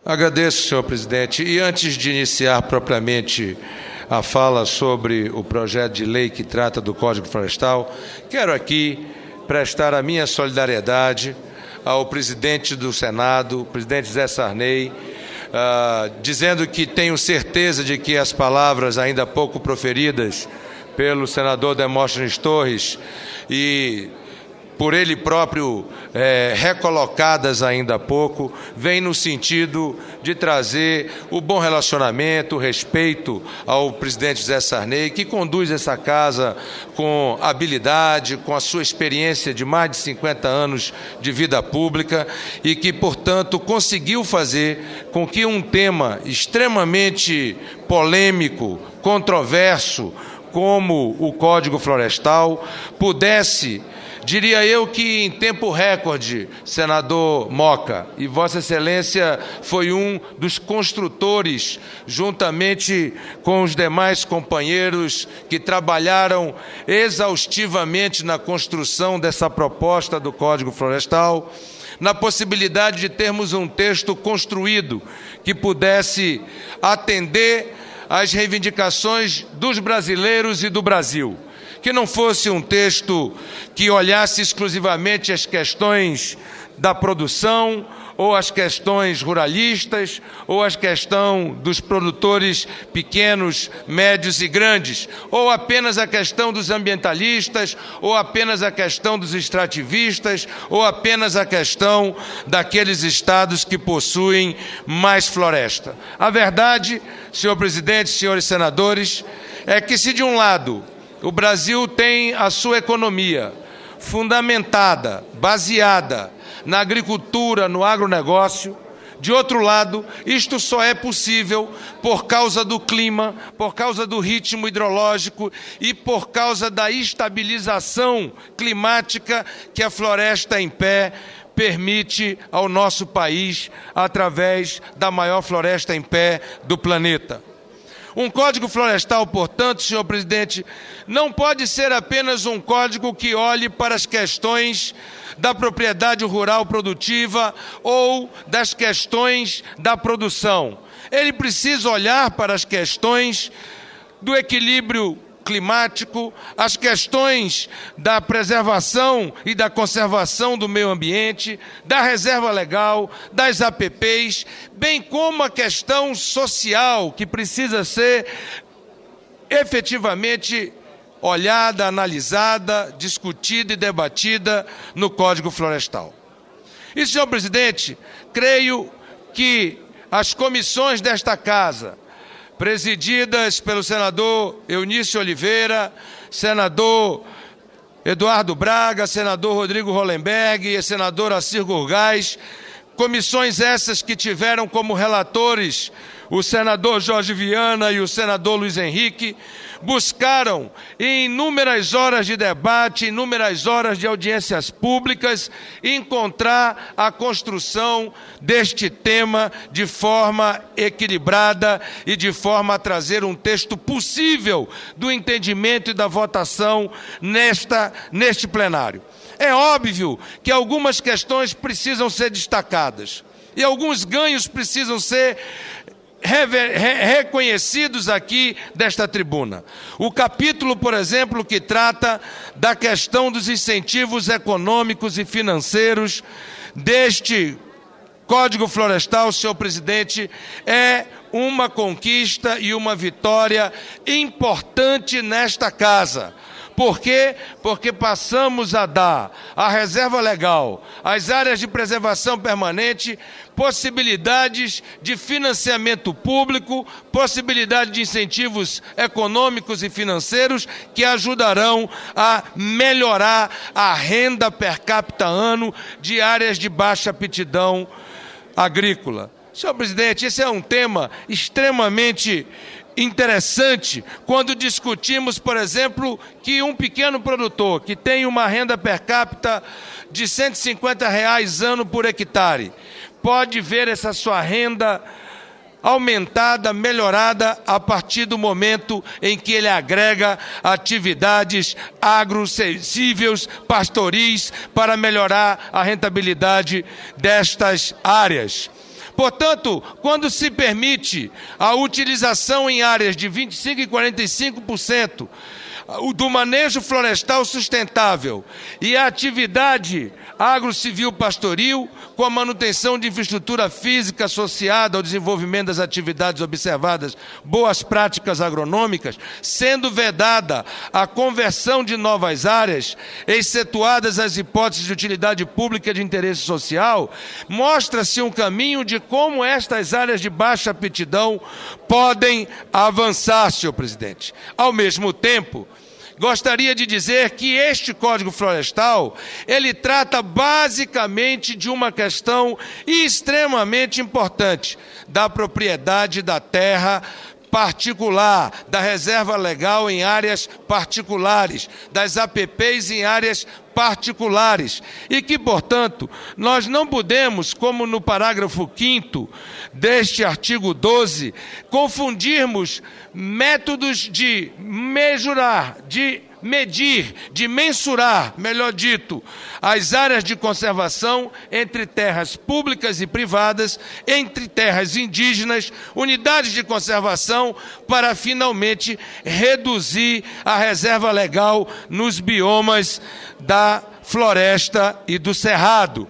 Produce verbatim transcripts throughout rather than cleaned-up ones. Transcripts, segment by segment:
Agradeço, senhor presidente. E antes de iniciar propriamente a fala sobre o projeto de lei que trata do Código Florestal, quero aqui prestar a minha solidariedade ao presidente do Senado, o presidente Zé Sarney, uh, dizendo que tenho certeza de que as palavras ainda há pouco proferidas pelo senador Demóstenes Torres e por ele próprio é, recolocadas ainda há pouco, vem no sentido de trazer o bom relacionamento, o respeito ao presidente Zé Sarney, que conduz essa casa com habilidade, com a sua experiência de mais de cinquenta anos de vida pública e que, portanto, conseguiu fazer com que um tema extremamente polêmico, controverso, como o Código Florestal, pudesse, diria eu que em tempo recorde, senador Moca, e Vossa Excelência foi um dos construtores, juntamente com os demais companheiros que trabalharam exaustivamente na construção dessa proposta do Código Florestal, na possibilidade de termos um texto construído que pudesse atender às reivindicações dos brasileiros e do Brasil. Que não fosse um texto que olhasse exclusivamente as questões da produção, ou as questões ruralistas, ou as questões dos produtores pequenos, médios e grandes, ou apenas a questão dos ambientalistas, ou apenas a questão dos extrativistas, ou apenas a questão daqueles estados que possuem mais floresta. A verdade, senhor presidente, senhores senadores, é que se de um lado o Brasil tem a sua economia fundamentada, baseada na agricultura, no agronegócio. De outro lado, isto só é possível por causa do clima, por causa do ritmo hidrológico e por causa da estabilização climática que a floresta em pé permite ao nosso país através da maior floresta em pé do planeta. Um código florestal, portanto, senhor presidente, não pode ser apenas um código que olhe para as questões da propriedade rural produtiva ou das questões da produção. Ele precisa olhar para as questões do equilíbrio climático, as questões da preservação e da conservação do meio ambiente, da reserva legal, das A P Ps, bem como a questão social que precisa ser efetivamente olhada, analisada, discutida e debatida no Código Florestal. E, senhor presidente, creio que as comissões desta Casa, presididas pelo senador Eunício Oliveira, senador Eduardo Braga, senador Rodrigo Hollenberg e senador Assir Gurgás, comissões essas que tiveram como relatores o senador Jorge Viana e o senador Luiz Henrique, buscaram em inúmeras horas de debate, inúmeras horas de audiências públicas, encontrar a construção deste tema de forma equilibrada e de forma a trazer um texto possível do entendimento e da votação nesta, neste plenário. É óbvio que algumas questões precisam ser destacadas e alguns ganhos precisam ser reconhecidos aqui desta tribuna. O capítulo, por exemplo, que trata da questão dos incentivos econômicos e financeiros deste Código Florestal, senhor presidente, é uma conquista e uma vitória importante nesta casa. Por quê? Porque passamos a dar à reserva legal, às áreas de preservação permanente, possibilidades de financiamento público, possibilidade de incentivos econômicos e financeiros que ajudarão a melhorar a renda per capita ano de áreas de baixa aptidão agrícola. Senhor presidente, esse é um tema extremamente interessante quando discutimos, por exemplo, que um pequeno produtor que tem uma renda per capita de cento e cinquenta reais ano por hectare pode ver essa sua renda aumentada, melhorada a partir do momento em que ele agrega atividades agrocíveis, pastoris, para melhorar a rentabilidade destas áreas. Portanto, quando se permite a utilização em áreas de vinte e cinco por cento e quarenta e cinco por cento do manejo florestal sustentável e a atividade agrocivil pastoril, com a manutenção de infraestrutura física associada ao desenvolvimento das atividades observadas, boas práticas agronômicas, sendo vedada a conversão de novas áreas, excetuadas as hipóteses de utilidade pública de interesse social, mostra-se um caminho de como estas áreas de baixa aptidão podem avançar, senhor presidente. Ao mesmo tempo, gostaria de dizer que este Código Florestal, ele trata basicamente de uma questão extremamente importante, da propriedade da terra particular, da reserva legal em áreas particulares, das A P Ps em áreas particulares, e que, portanto, nós não podemos, como no parágrafo quinto deste artigo doze, confundirmos métodos de mesurar, de medir, de mensurar, melhor dito, as áreas de conservação entre terras públicas e privadas, entre terras indígenas, unidades de conservação, para finalmente reduzir a reserva legal nos biomas da floresta e do cerrado.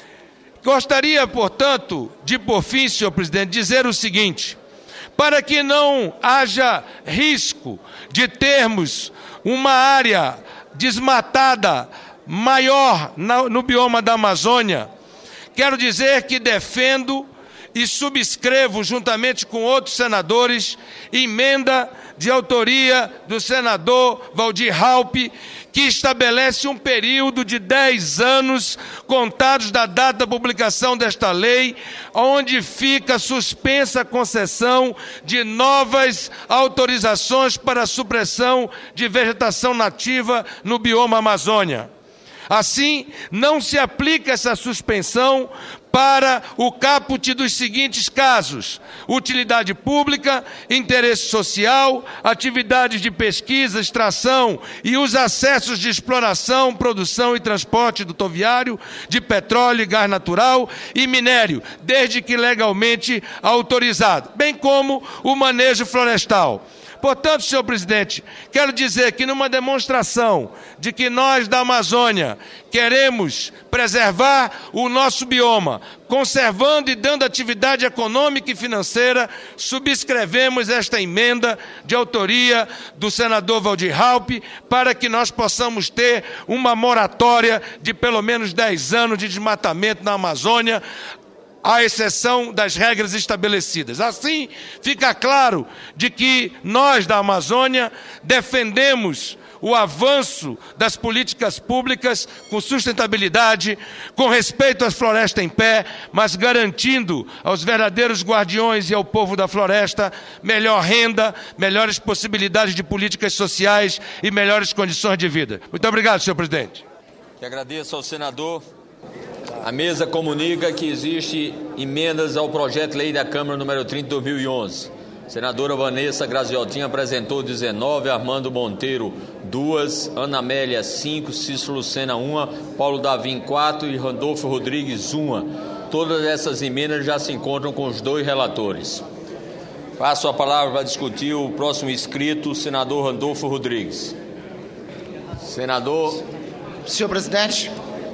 Gostaria, portanto, de, por fim, senhor presidente, dizer o seguinte: para que não haja risco de termos uma área desmatada maior no bioma da Amazônia, quero dizer que defendo e subscrevo, juntamente com outros senadores, emenda de autoria do senador Waldir Raupp, que estabelece um período de dez anos contados da data da publicação desta lei, onde fica suspensa a concessão de novas autorizações para a supressão de vegetação nativa no bioma Amazônia. Assim, não se aplica essa suspensão para o caput dos seguintes casos: utilidade pública, interesse social, atividades de pesquisa, extração e os acessos de exploração, produção e transporte rodoviário de petróleo e gás natural e minério, desde que legalmente autorizado, bem como o manejo florestal. Portanto, senhor presidente, quero dizer que numa demonstração de que nós da Amazônia queremos preservar o nosso bioma, conservando e dando atividade econômica e financeira, subscrevemos esta emenda de autoria do senador Waldir Raupp para que nós possamos ter uma moratória de pelo menos dez anos de desmatamento na Amazônia, à exceção das regras estabelecidas. Assim, fica claro de que nós da Amazônia defendemos o avanço das políticas públicas com sustentabilidade, com respeito às florestas em pé, mas garantindo aos verdadeiros guardiões e ao povo da floresta melhor renda, melhores possibilidades de políticas sociais e melhores condições de vida. Muito obrigado, senhor presidente. Que agradeço ao senador. A mesa comunica que existe emendas ao projeto de lei da Câmara número trinta de dois mil e onze. Senadora Vanessa Graziotin apresentou dezenove, Armando Monteiro duas, Ana Amélia cinco, Cícero Lucena uma, Paulo Davim quatro e Randolfo Rodrigues uma. Todas essas emendas já se encontram com os dois relatores. Passo a palavra para discutir o próximo inscrito, o senador Randolfo Rodrigues. Senador. Senhor presidente.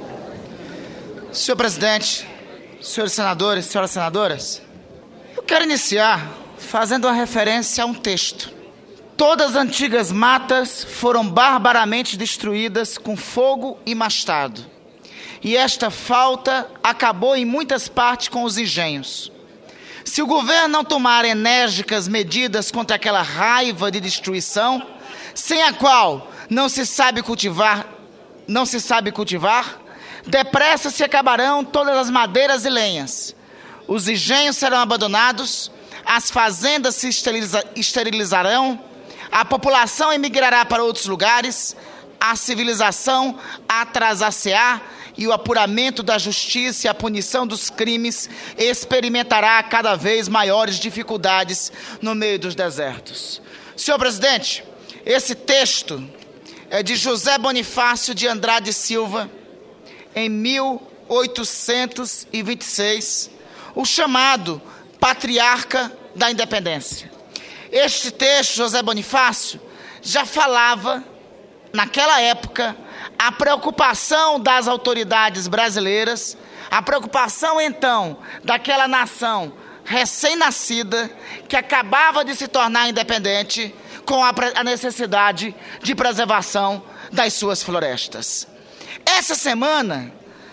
Senhor presidente, senhores senadores, senhoras senadoras, eu quero iniciar fazendo uma referência a um texto. Todas as antigas matas foram barbaramente destruídas com fogo e machado, e esta falta acabou em muitas partes com os engenhos. Se o governo não tomar enérgicas medidas contra aquela raiva de destruição, sem a qual não se sabe cultivar, não se sabe cultivar, depressa se acabarão todas as madeiras e lenhas. Os engenhos serão abandonados, as fazendas se esteriliza, esterilizarão, a população emigrará para outros lugares, a civilização atrasar-se-á e o apuramento da justiça e a punição dos crimes experimentará cada vez maiores dificuldades no meio dos desertos. Senhor presidente, esse texto é de José Bonifácio de Andrade Silva, em mil oitocentos e vinte e seis, o chamado Patriarca da Independência. Este texto, José Bonifácio, já falava, naquela época, a preocupação das autoridades brasileiras, a preocupação, então, daquela nação recém-nascida, que acabava de se tornar independente, com a, a necessidade de preservação das suas florestas. Essa semana,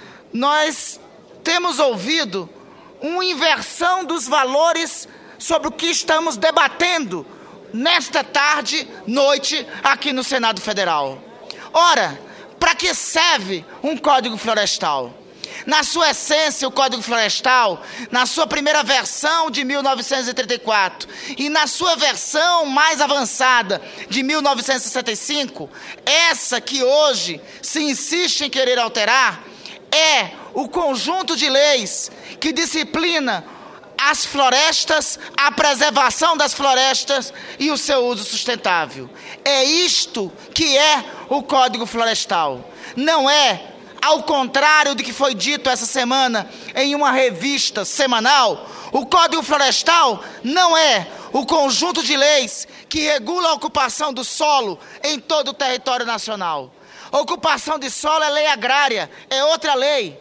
nós temos ouvido uma inversão dos valores sobre o que estamos debatendo nesta tarde, noite, aqui no Senado Federal. Ora, para que serve um Código Florestal? Na sua essência, o Código Florestal, na sua primeira versão de mil novecentos e trinta e quatro e na sua versão mais avançada de mil novecentos e sessenta e cinco, essa que hoje se insiste em querer alterar, é o conjunto de leis que disciplina as florestas, a preservação das florestas e o seu uso sustentável. É isto que é o Código Florestal. Não é, ao contrário do que foi dito essa semana em uma revista semanal, o Código Florestal não é o conjunto de leis que regula a ocupação do solo em todo o território nacional. Ocupação de solo é lei agrária, é outra lei.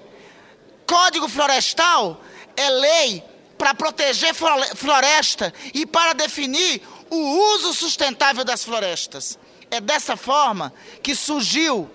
Código Florestal é lei para proteger floresta e para definir o uso sustentável das florestas. É dessa forma que surgiu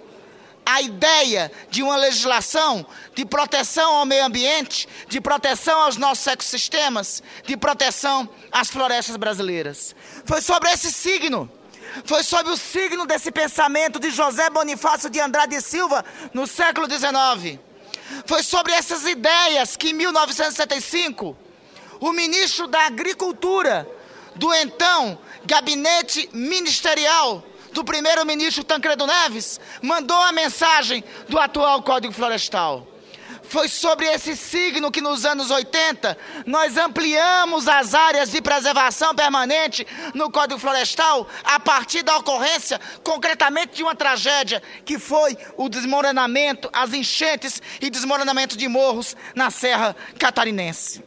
a ideia de uma legislação de proteção ao meio ambiente, de proteção aos nossos ecossistemas, de proteção às florestas brasileiras. Foi sobre esse signo, foi sobre o signo desse pensamento de José Bonifácio de Andrade e Silva no século dezenove. Foi sobre essas ideias que em mil novecentos e setenta e cinco, o ministro da Agricultura do então gabinete ministerial do primeiro-ministro Tancredo Neves mandou a mensagem do atual Código Florestal. Foi sobre esse signo que nos anos oitenta nós ampliamos as áreas de preservação permanente no Código Florestal a partir da ocorrência, concretamente, de uma tragédia que foi o desmoronamento, as enchentes e desmoronamento de morros na Serra Catarinense.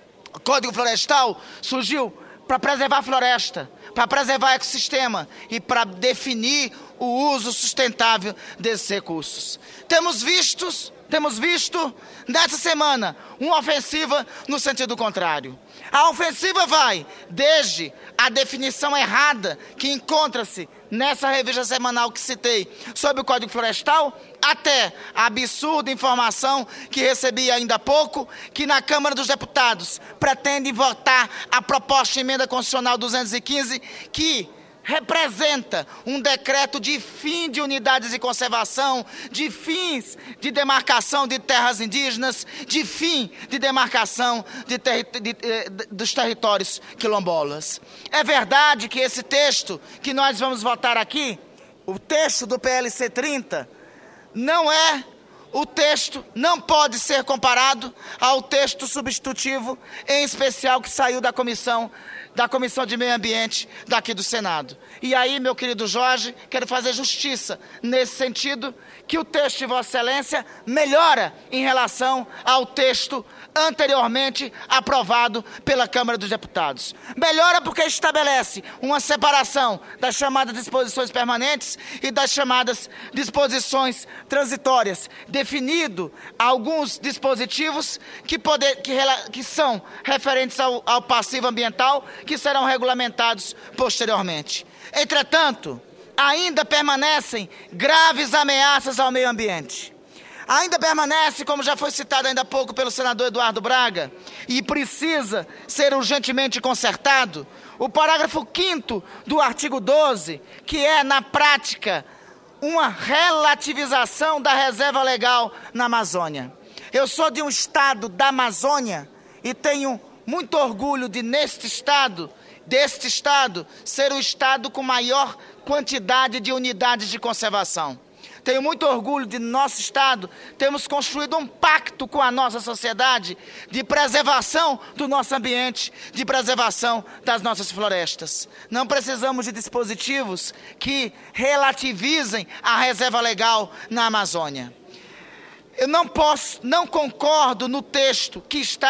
O Código Florestal surgiu para preservar a floresta, para preservar o ecossistema e para definir o uso sustentável desses recursos. Temos visto, temos visto nessa semana uma ofensiva no sentido contrário. A ofensiva vai desde a definição errada que encontra-se nessa revista semanal que citei sobre o Código Florestal, até a absurda informação que recebi ainda há pouco, que na Câmara dos Deputados pretendem votar a proposta de emenda constitucional duzentos e quinze, que representa um decreto de fim de unidades de conservação, de fins de demarcação de terras indígenas, de fim de demarcação de terri de, de, de, dos territórios quilombolas. É verdade que esse texto que nós vamos votar aqui, o texto do P L C trinta, não é o texto, não pode ser comparado ao texto substitutivo, em especial que saiu da comissão da Comissão de Meio Ambiente daqui do Senado. E aí, meu querido Jorge, quero fazer justiça nesse sentido, que o texto de Vossa Excelência melhora em relação ao texto anteriormente aprovado pela Câmara dos Deputados. Melhora porque estabelece uma separação das chamadas disposições permanentes e das chamadas disposições transitórias, definido alguns dispositivos que, poder, que, que são referentes ao, ao passivo ambiental, que serão regulamentados posteriormente. Entretanto, ainda permanecem graves ameaças ao meio ambiente. Ainda permanece, como já foi citado ainda há pouco pelo senador Eduardo Braga, e precisa ser urgentemente consertado, o parágrafo quinto do artigo doze, que é, na prática, uma relativização da reserva legal na Amazônia. Eu sou de um estado da Amazônia e tenho muito orgulho de, neste estado, deste estado, ser o estado com maior quantidade de unidades de conservação. Tenho muito orgulho de nosso estado termos construído um pacto com a nossa sociedade de preservação do nosso ambiente, de preservação das nossas florestas. Não precisamos de dispositivos que relativizem a reserva legal na Amazônia. Eu não posso, não concordo no texto que está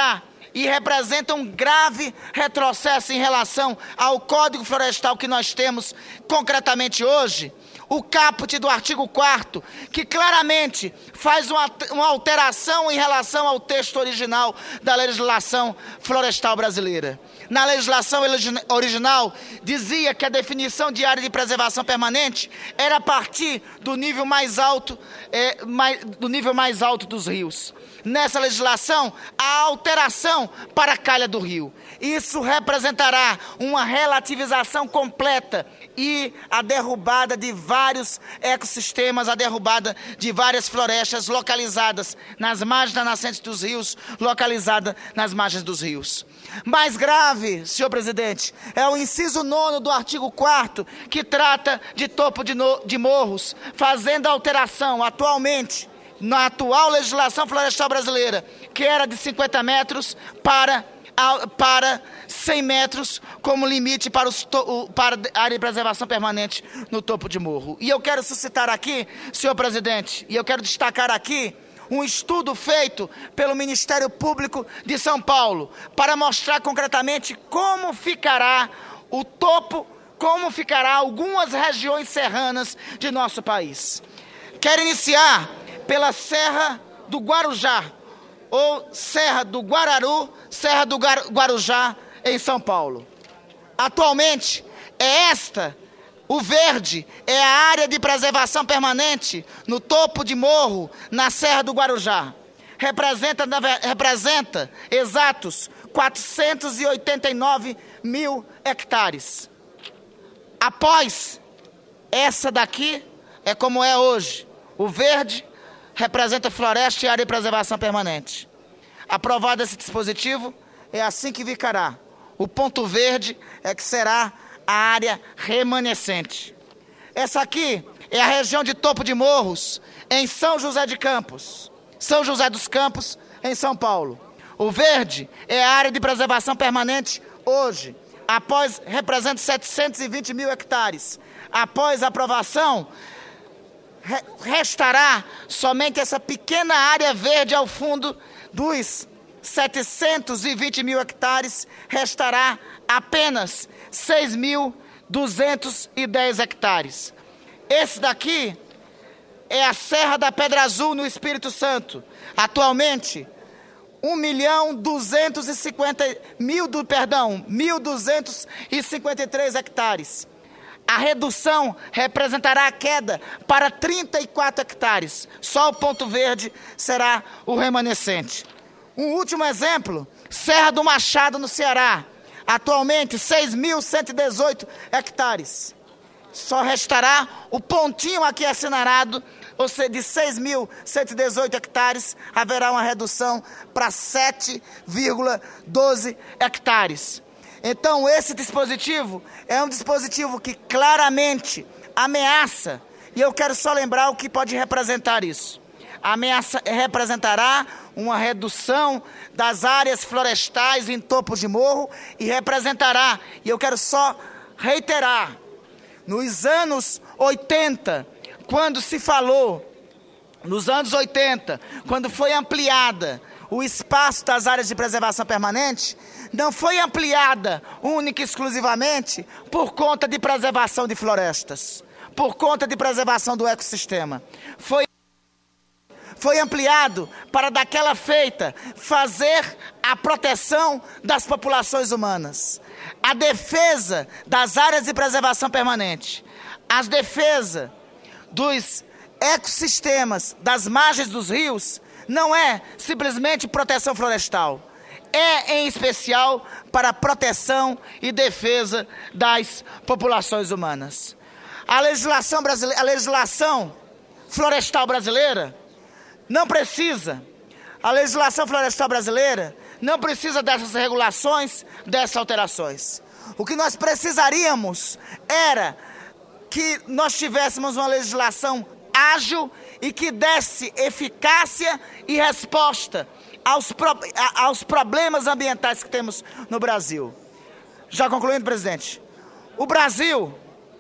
e representa um grave retrocesso em relação ao Código Florestal que nós temos concretamente hoje, o caput do artigo quarto, que claramente faz uma, uma alteração em relação ao texto original da legislação florestal brasileira. Na legislação original, dizia que a definição de área de preservação permanente era a partir do nível mais alto, é, mais, do nível mais alto dos rios. Nessa legislação, há alteração para a calha do rio. Isso representará uma relativização completa e a derrubada de vários ecossistemas, a derrubada de várias florestas localizadas nas margens da nascente dos rios, localizada nas margens dos rios. Mais grave, senhor presidente, é o inciso nono do artigo quarto, que trata de topo de, no, de morros, fazendo alteração atualmente, na atual legislação florestal brasileira, que era de cinquenta metros para, para cem metros como limite para, os to, para a área de preservação permanente no topo de morro. E eu quero suscitar aqui, senhor presidente, e eu quero destacar aqui um estudo feito pelo Ministério Público de São Paulo para mostrar concretamente como ficará o topo, como ficará algumas regiões serranas de nosso país. Quero iniciar pela Serra do Guarujá, ou Serra do Guararu, Serra do Guarujá, em São Paulo. Atualmente, é esta, o verde, é a área de preservação permanente no topo de morro, na Serra do Guarujá. Representa, representa exatos quatrocentos e oitenta e nove mil hectares. Após essa daqui, é como é hoje, o verde representa floresta e área de preservação permanente. Aprovado esse dispositivo, é assim que ficará. O ponto verde é que será a área remanescente. Essa aqui é a região de topo de morros em São José de Campos, São José dos Campos, em São Paulo. O verde é a área de preservação permanente hoje, após representa setecentos e vinte mil hectares. Após a aprovação, restará somente essa pequena área verde ao fundo dos setecentos e vinte mil hectares, restará apenas seis mil duzentos e dez hectares. Esse daqui é a Serra da Pedra Azul, no Espírito Santo. Atualmente, um milhão duzentos e cinquenta mil, do, perdão, mil duzentos e cinquenta e três hectares. A redução representará a queda para trinta e quatro hectares. Só o ponto verde será o remanescente. Um último exemplo, Serra do Machado, no Ceará. Atualmente, seis mil cento e dezoito hectares. Só restará o pontinho aqui assinalado, ou seja, de seis mil cento e dezoito hectares, haverá uma redução para sete vírgula doze hectares. Então, esse dispositivo é um dispositivo que claramente ameaça, e eu quero só lembrar o que pode representar isso. Ameaça representará uma redução das áreas florestais em topos de morro e representará, e eu quero só reiterar, nos anos oitenta, quando se falou, nos anos oitenta, quando foi ampliada o espaço das áreas de preservação permanente, não foi ampliada única e exclusivamente por conta de preservação de florestas, por conta de preservação do ecossistema. Foi, foi ampliado para daquela feita fazer a proteção das populações humanas, a defesa das áreas de preservação permanente, a defesa dos ecossistemas das margens dos rios. Não é simplesmente proteção florestal, é em especial para a proteção e defesa das populações humanas. A legislação brasileira, a legislação florestal brasileira não precisa, a legislação florestal brasileira não precisa dessas regulações, dessas alterações. O que nós precisaríamos era que nós tivéssemos uma legislação ágil e que desse eficácia e resposta aos, pro, aos problemas ambientais que temos no Brasil. Já concluindo, presidente, o Brasil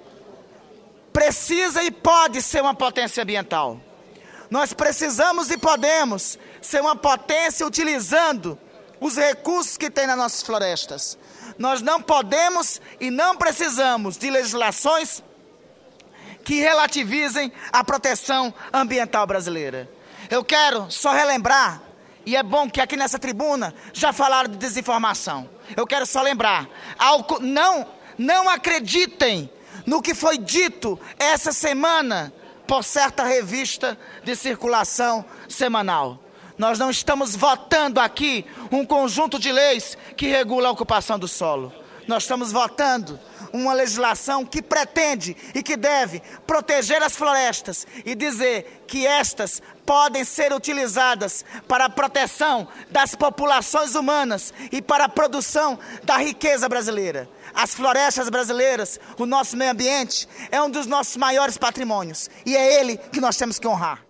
precisa e pode ser uma potência ambiental. Nós precisamos e podemos ser uma potência utilizando os recursos que tem nas nossas florestas. Nós não podemos e não precisamos de legislações que relativizem a proteção ambiental brasileira. Eu quero só relembrar, e é bom que aqui nessa tribuna já falaram de desinformação. Eu quero só lembrar, não, não acreditem no que foi dito essa semana por certa revista de circulação semanal. Nós não estamos votando aqui um conjunto de leis que regula a ocupação do solo. Nós estamos votando uma legislação que pretende e que deve proteger as florestas e dizer que estas podem ser utilizadas para a proteção das populações humanas e para a produção da riqueza brasileira. As florestas brasileiras, o nosso meio ambiente, é um dos nossos maiores patrimônios e é ele que nós temos que honrar.